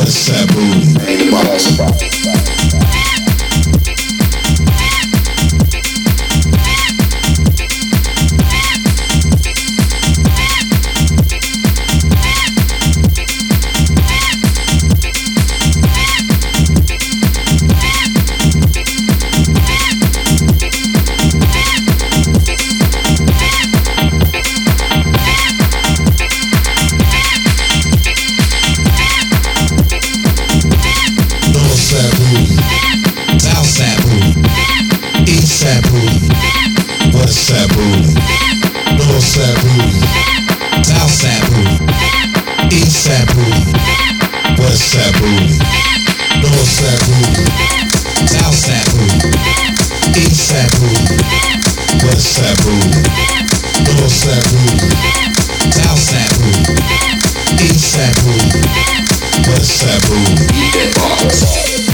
What's that booty? Southside booty, Northside booty, Southside booty, Eastside booty, Westside booty, Northside booty, Southside booty, Eastside booty, Westside booty, Northside booty, Southside booty, Eastside booty, Westside booty.